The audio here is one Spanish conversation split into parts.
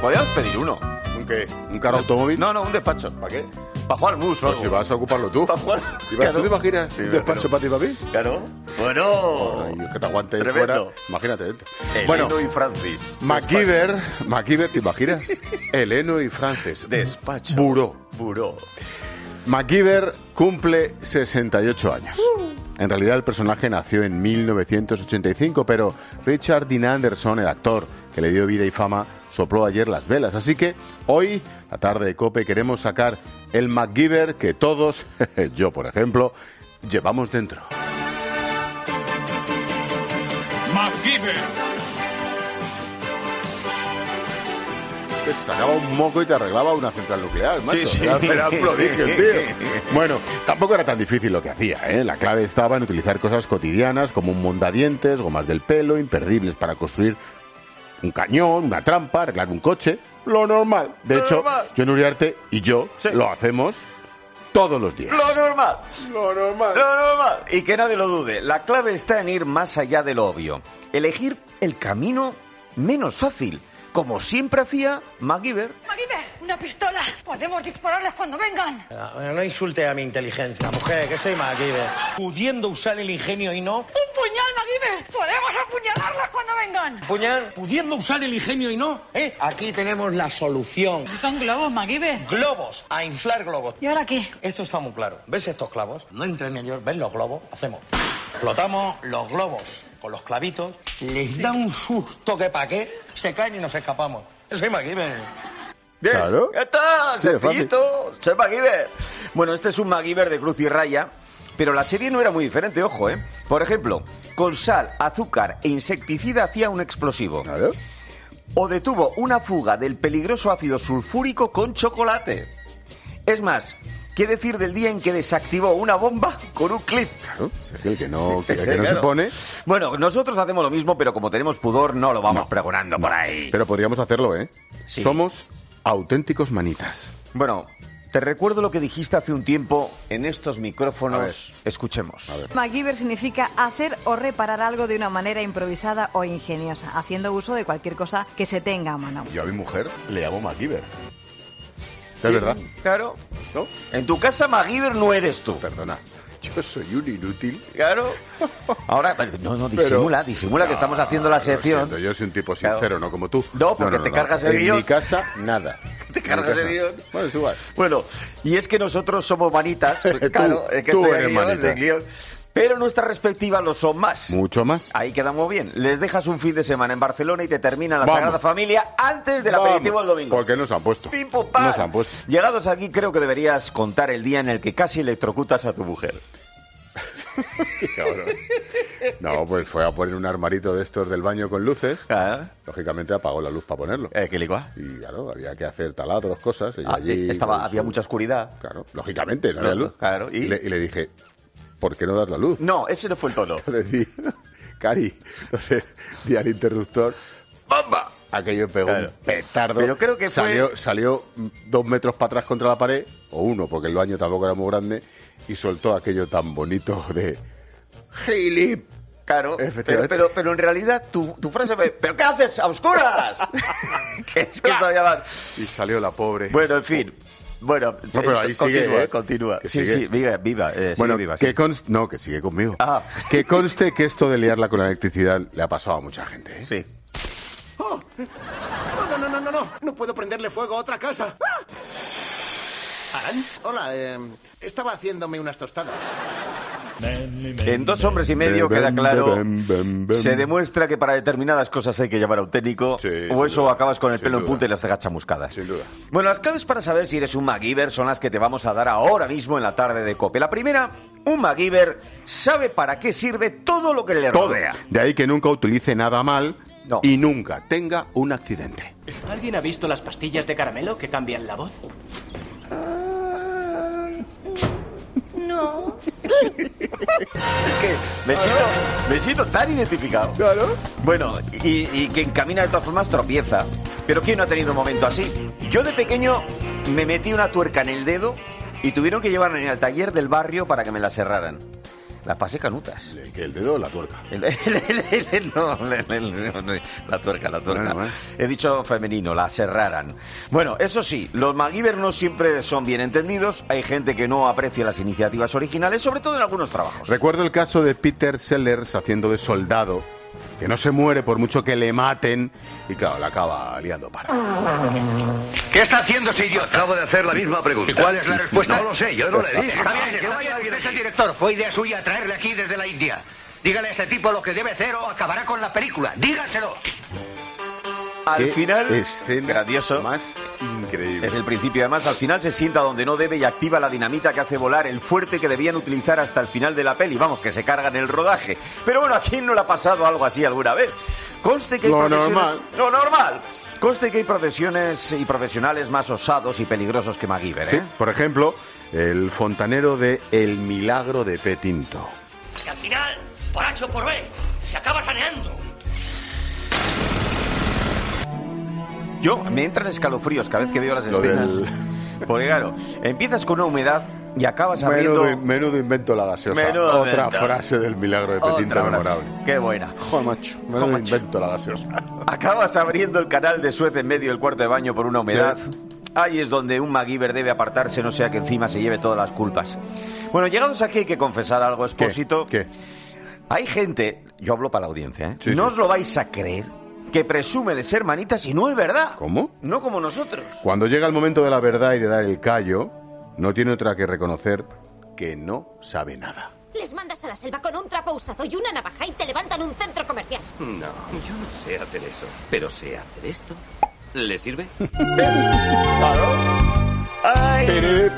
Podríamos pedir uno. ¿Un qué? ¿Un carro automóvil? No, un despacho. ¿Para qué? Para jugar al bus. No, si vas a ocuparlo tú. Para jugar. ¿Tú te imaginas un despacho para ti y para mí? Claro. Bueno. Ay, que te aguante Tremendo. fuera. Imagínate dentro. Eleno y Francis. MacGyver, ¿te imaginas? Eleno y Francis. Despacho. Buró. MacGyver cumple 68 años. En realidad el personaje nació en 1985, pero Richard Dean Anderson, el actor que le dio vida y fama, sopló ayer las velas. Así que hoy, la tarde de COPE, queremos sacar el MacGyver que todos, yo por ejemplo, llevamos dentro. MacGyver. Te sacaba un moco y te arreglaba una central nuclear, macho. Sí. Era un prodigio, tío. Bueno, tampoco era tan difícil lo que hacía, ¿eh? La clave estaba en utilizar cosas cotidianas como un mondadientes, gomas del pelo, imperdibles para construir un cañón, una trampa, arreglar un coche. Lo normal. De hecho, yo en Uriarte y yo lo hacemos todos los días. Lo normal. Y que nadie lo dude. La clave está en ir más allá de lo obvio. Elegir el camino menos fácil. Como siempre hacía MacGyver. MacGyver, una pistola. Podemos dispararles cuando vengan. No insulte a mi inteligencia, mujer, que soy MacGyver. Pudiendo usar el ingenio y no... ¡Un puñal, MacGyver! ¡Podemos apuñalarlos cuando vengan! Puñal, pudiendo usar el ingenio y no, ¿eh? Aquí tenemos la solución. Si son globos, MacGyver. Globos, a inflar globos. ¿Y ahora qué? Esto está muy claro. ¿Ves estos clavos? No entren en ellos, ¿ves los globos? Hacemos. Explotamos los globos con los clavitos, les da un susto que pa' qué, se caen y nos escapamos. Yo soy MacGyver. Bien, claro. Ya está, Sí, sencillito. Soy MacGyver. Bueno, este es un MacGyver de cruz y raya, pero la serie no era muy diferente, ojo, ¿eh? Por ejemplo, con sal, azúcar e insecticida hacía un explosivo. Claro. O detuvo una fuga del peligroso ácido sulfúrico con chocolate. Es más, ¿qué decir del día en que desactivó una bomba con un clip? Claro, es que el que no se Claro. pone... Bueno, nosotros hacemos lo mismo, pero como tenemos pudor, no lo vamos pregonando por ahí. Pero podríamos hacerlo, ¿eh? Sí. Somos auténticos manitas. Bueno, te recuerdo lo que dijiste hace un tiempo en estos micrófonos. Escuchemos. MacGyver significa hacer o reparar algo de una manera improvisada o ingeniosa, haciendo uso de cualquier cosa que se tenga a mano. Yo a mi mujer le llamo MacGyver. ¿Es verdad? Claro. ¿No? En tu casa MacGyver no eres tú. Perdona. Yo soy un inútil. Claro. Ahora, no, disimula que estamos haciendo la sección. Yo soy un tipo sincero, Claro. no como tú. No, porque te cargas el guión. En mi casa, nada. Te cargas En mi el guión. Bueno, es igual. Bueno, y es que nosotros somos manitas. Claro, es que tú estoy eres aquí, manita. el guión. Pero nuestras respectivas lo son más. Mucho más. Ahí quedamos bien. Les dejas un fin de semana en Barcelona y te termina la Vamos. Sagrada Familia antes del aperitivo del domingo. ¿Por qué nos han puesto? Pim, pum, pam. Nos han puesto. Llegados aquí, creo que deberías contar el día en el que casi electrocutas a tu mujer. Qué cabrón. No, pues fue a poner un armarito de estos del baño con luces. Ah, Lógicamente apagó la luz para ponerlo. ¿qué ligua? Y claro, había que hacer taladros, cosas. Ella allí, Había mucha oscuridad. Claro, lógicamente, no había luz. Claro, ¿y? Le dije, ¿por qué no das la luz? No, ese no fue el tono. Le di, Cari, entonces di al interruptor, ¡bomba! Aquello pegó Claro. un petardo. Pero creo que salió 2 metros para atrás contra la pared, o 1, porque el baño tampoco era muy grande, y soltó aquello tan bonito de Gilip. Claro, Efectivamente. pero en realidad tu frase fue ¿pero qué haces a oscuras? que es que todavía más. Y salió la pobre. Bueno, en fin. Bueno, No, pero ahí sigue, continúa. que Sí, sigue. sí, viva, Bueno, sigue viva. Sí. no, que sigue conmigo. Ah. Que conste que esto de liarla con la electricidad le ha pasado a mucha gente, ¿eh? Sí. ¡Oh! No puedo prenderle fuego a otra casa. ¿Aran? Hola, estaba haciéndome unas tostadas. En 2 hombres y medio queda claro, se demuestra que para determinadas cosas hay que llamar a un técnico, Sí, o sin eso duda, acabas con el sin pelo en duda. punta y las cejas chamuscadas. Sin duda. Bueno, las claves para saber si eres un MacGyver son las que te vamos a dar ahora mismo en la tarde de COPE. La primera, un MacGyver sabe para qué sirve todo lo que le Todo. rodea. De ahí que nunca utilice nada mal No. y nunca tenga un accidente. ¿Alguien ha visto las pastillas de caramelo que cambian la voz? No. Es que me siento tan identificado. Claro. Bueno, y quien camina de todas formas tropieza. Pero ¿quién no ha tenido un momento así? Yo de pequeño me metí una tuerca en el dedo y tuvieron que llevarme al taller del barrio para que me la cerraran. Las pasé canutas. ¿El dedo o la tuerca? No, la tuerca. Bueno. He dicho femenino, la serraran. Bueno, eso sí, los MacGyver no siempre son bien entendidos. Hay gente que no aprecia las iniciativas originales, sobre todo en algunos trabajos. Recuerdo el caso de Peter Sellers haciendo de soldado, que no se muere por mucho que le maten, y claro, la acaba liando para. ¿Qué está haciendo ese idiota? Acabo de hacer la misma pregunta. ¿Y cuál es la respuesta? No lo sé, yo no le dije. Está bien, que vaya, usted es el director. Fue idea suya traerle aquí desde la India. Dígale a ese tipo lo que debe hacer o acabará con la película. Dígaselo. Al final, escena grandioso, más increíble. es el principio. Además, al final se sienta donde no debe y activa la dinamita que hace volar el fuerte que debían utilizar hasta el final de la peli. Vamos, que se cargan el rodaje. Pero bueno, ¿a quién no le ha pasado algo así alguna vez? Conste que hay Lo normal. Conste que hay profesiones y profesionales más osados y peligrosos que MacGyver, ¿eh? Sí, por ejemplo, el fontanero de El Milagro de Petinto. Que al final, por H o por B, se acaba saneando. Yo me entran escalofríos cada vez que veo las escenas. Porque claro, empiezas con una humedad y acabas abriendo... Menudo invento la gaseosa. Otra frase del Milagro de Petinto memorable. Qué buena. Joder, macho. Menudo invento la gaseosa. Acabas abriendo el canal de Suez en medio del cuarto de baño por una humedad. Ahí es donde un MacGyver debe apartarse, no sea que encima se lleve todas las culpas. Bueno, llegados aquí hay que confesar algo, Expósito. ¿Qué? Hay gente, yo hablo para la audiencia, ¿eh? Sí, no os lo vais a creer, que presume de ser manitas y no es verdad. ¿Cómo? No como nosotros. Cuando llega el momento de la verdad y de dar el callo, no tiene otra que reconocer que no sabe nada. Les mandas a la selva con un trapo usado y una navaja y te levantan un centro comercial. No, yo no sé hacer eso, pero sé hacer esto. ¿Le sirve? Claro. Ay,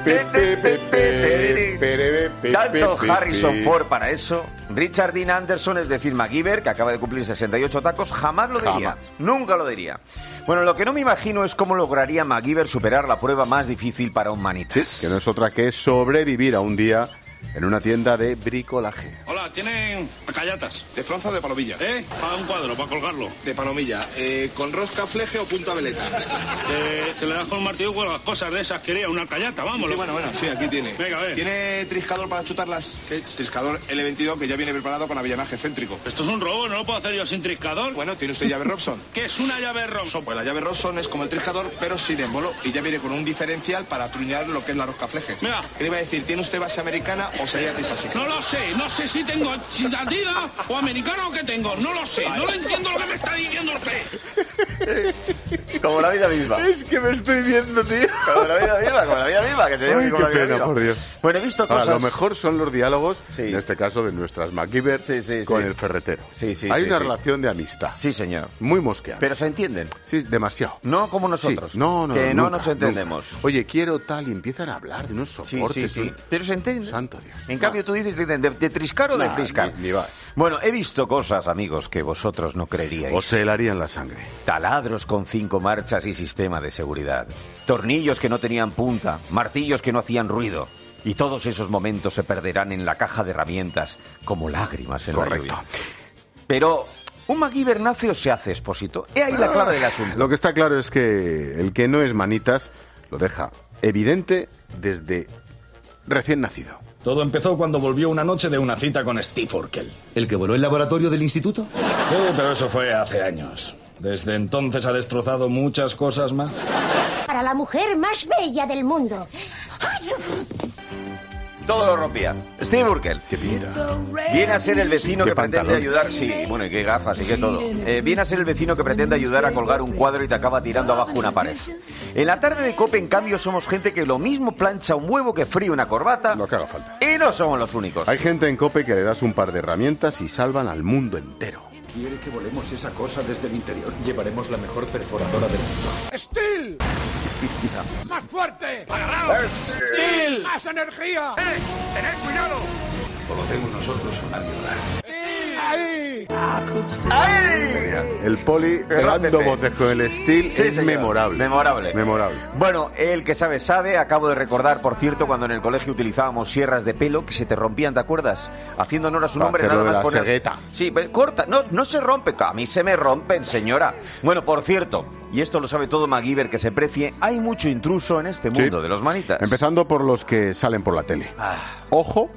tanto Harrison Ford para eso. Richard Dean Anderson, es decir, MacGyver, que acaba de cumplir 68 tacos, jamás lo diría. Nunca lo diría. Bueno, lo que no me imagino es cómo lograría MacGyver superar la prueba más difícil para un manitas. Sí, que no es otra que sobrevivir a un día en una tienda de bricolaje. Hola, ¿tienen callatas? ¿De fronza o de palomilla? Para un cuadro, para colgarlo. De palomilla. ¿Con rosca, fleje o punta veleta? Te le das con un martillo con las cosas de esas. Quería una callata, vámonos. Sí, bueno, sí, aquí tiene. Venga, a ver. ¿Tiene triscador para chutarlas? Sí. Triscador L22 que ya viene preparado con avellanaje céntrico. Esto es un robo, ¿no lo puedo hacer yo sin triscador? Bueno, ¿tiene usted llave Robson? ¿Qué es una llave Robson? Pues la llave Robson es como el triscador, pero sin émbolo. Y ya viene con un diferencial para truñar lo que es la rosca fleje. Mira. ¿Qué le iba a decir? ¿Tiene usted base americana o sería trifásica? No lo sé si tengo citadina o americano o qué tengo. No lo sé, no lo entiendo lo que me está diciendo usted. Como la vida misma. Es que me estoy viendo, tío. Como la vida misma, que te digo que como la vida misma. Por Dios. Bueno, he visto cosas... A lo mejor son los diálogos, en este caso de nuestras MacGyver, con el ferretero. Hay una relación de amistad. Sí, señor. Muy mosqueada. Pero se entienden. Sí, demasiado. No como nosotros. Sí. No, que no nunca, nos entendemos. Nunca. Oye, quiero tal, y empiezan a hablar de unos soportes. Sí. Pero se entienden. Santo Dios. En cambio, tú dices de triscar o de friscar. Ni va. Bueno, he visto cosas, amigos, que vosotros no creeríais. O se helarían la sangre. Taladros con 5 marchas y sistema de seguridad. Tornillos que no tenían punta. Martillos que no hacían ruido. Y todos esos momentos se perderán en la caja de herramientas como lágrimas en la lluvia. Pero... ¿un MacGyver nace o se hace, Expósito? He ahí la clave del asunto. Lo que está claro es que el que no es manitas lo deja evidente desde recién nacido. Todo empezó cuando volvió una noche de una cita con Steve Urkel. ¿El que voló el laboratorio del instituto? Sí, pero eso fue hace años. Desde entonces ha destrozado muchas cosas más. Para la mujer más bella del mundo. Todo lo rompía. Steve Urkel. Qué pinta. Viene a ser el vecino que pantalón. pretende ayudar... Sí, bueno, y qué gafas y qué todo. Viene a ser el vecino que pretende ayudar a colgar un cuadro y te acaba tirando abajo una pared. En la tarde de COPE, en cambio, somos gente que lo mismo plancha un huevo que fríe una corbata. Lo que haga falta. Y no somos los únicos. Hay gente en COPE que le das un par de herramientas y salvan al mundo entero. ¿Quiere que volemos esa cosa desde el interior? Llevaremos la mejor perforadora del mundo. ¡Steel! ¡Más fuerte! ¡Agarraos! ¡Steel! ¡Más energía! ¡Tened cuidado! Conocemos nosotros una mierda. ¡Ahí! ¡Ay! El poli dando voces con el Steel es señor. memorable. Memorable. Bueno, el que sabe, sabe. Acabo de recordar, por cierto, cuando en el colegio utilizábamos sierras de pelo que se te rompían, ¿te acuerdas? Haciendo honor a su nombre, nada más la poner... cegueta. Sí, pero corta. No se rompe. A mí se me rompen, señora. Bueno, por cierto, y esto lo sabe todo MacGyver que se precie, hay mucho intruso en este mundo de los manitas. Empezando por los que salen por la tele. Ojo,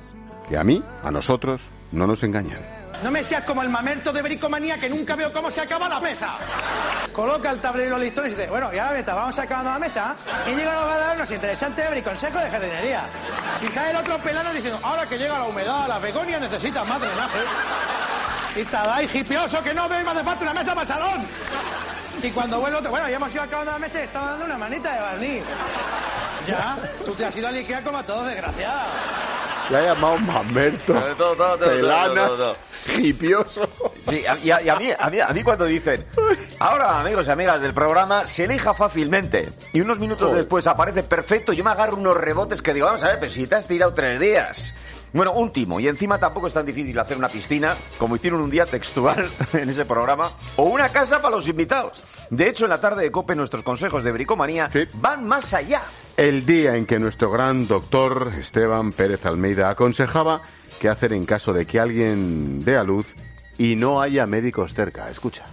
Y a mí, a nosotros, no nos engañan. No me seas como el mamerto de bricomanía que nunca veo cómo se acaba la mesa. Coloca el tablero de listones y dice, bueno, ya vamos acabando la mesa. Y llega a dar unos interesantes briconsejo de jardinería. Y sale el otro pelano diciendo, ahora que llega la humedad, las begonias necesitan más drenaje. Y Tadai, hipioso, que no ve, me hace falta una mesa para el salón. Y cuando vuelvo, bueno, ya hemos ido acabando la mesa y estaba dando una manita de barniz. Ya, tú te has ido al Ikea como a todos, desgraciado. Le ha llamado mamerto, pelanas, hipioso. Sí, y a mí cuando dicen, ahora, amigos y amigas del programa, se elija fácilmente. Y unos minutos después aparece perfecto, yo me agarro unos rebotes que digo, vamos a ver, pero si te has tirado 3 días. Bueno, un timo. Y encima tampoco es tan difícil hacer una piscina, como hicieron un día textual en ese programa, o una casa para los invitados. De hecho, en la tarde de COPE, nuestros consejos de bricomanía van más allá. El día en que nuestro gran doctor Esteban Pérez Almeida aconsejaba qué hacer en caso de que alguien dé a luz y no haya médicos cerca. Escucha.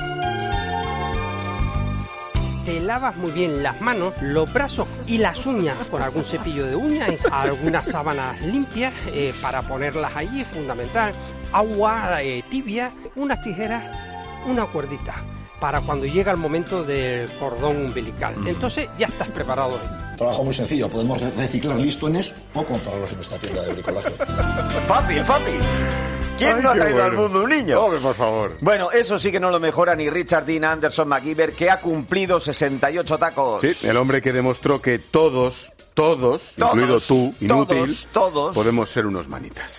Te lavas muy bien las manos, los brazos y las uñas con algún cepillo de uñas, algunas sábanas limpias para ponerlas allí, es fundamental. Agua tibia, unas tijeras, una cuerdita para cuando llega el momento del cordón umbilical. Entonces ya estás preparado ahí. Trabajo muy sencillo, podemos reciclar listones o comprarlos en nuestra tienda de bricolaje. Fácil. ¿Quién no ha traído al mundo un niño? Hombre, por favor. Bueno, eso sí que no lo mejora ni Richard Dean Anderson MacGyver, que ha cumplido 68 tacos. Sí, el hombre que demostró que todos, incluido tú, inútil, todos podemos ser unos manitas.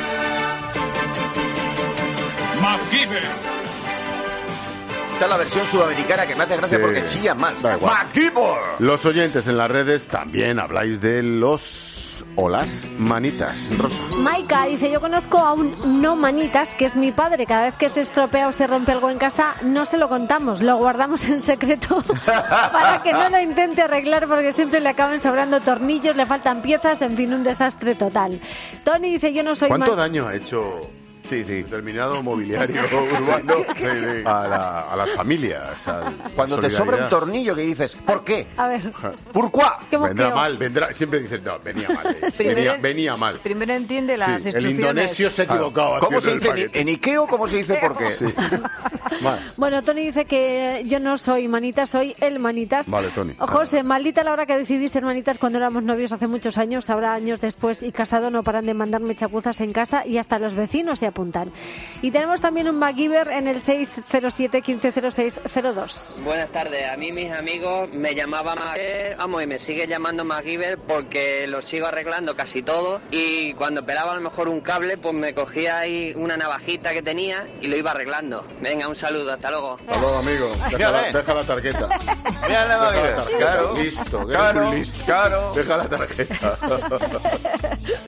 MacGyver. Esta es la versión sudamericana que me hace gracia porque chilla más. MacGyver. Los oyentes en las redes también habláis de los o las manitas. Rosa. Maika dice, yo conozco a un no manitas, que es mi padre. Cada vez que se estropea o se rompe algo en casa, no se lo contamos, lo guardamos en secreto para que no lo intente arreglar, porque siempre le acaban sobrando tornillos, le faltan piezas, en fin, un desastre total. Tony dice, yo no soy ¿Cuánto daño ha hecho determinado mobiliario urbano a las familias? Cuando te sobra un tornillo que dices, ¿por qué? A ver. ¿Por cuá? Vendrá, siempre dicen, no, venía mal. venía mal. Primero entiende las instrucciones. El indonesio se ha equivocado. ¿Cómo se dice en Ikeo? ¿Cómo se dice por qué? Sí. Bueno, Tony dice que yo no soy manitas, soy el manitas. Vale, Tony. José, maldita la hora que decidí ser manitas cuando éramos novios hace muchos años. Ahora, años después y casado, no paran de mandarme chapuzas en casa y hasta los vecinos se apuntan. Y tenemos también un MacGyver en el 607 150602. Buenas tardes. A mí mis amigos me llamaban y me sigue llamando MacGyver porque lo sigo arreglando casi todo, y cuando pelaba a lo mejor un cable, pues me cogía ahí una navajita que tenía y lo iba arreglando. Venga, un saludo, hasta luego. Hasta luego, amigo. Deja la tarjeta. Claro. Listo. Claro. Deja la tarjeta.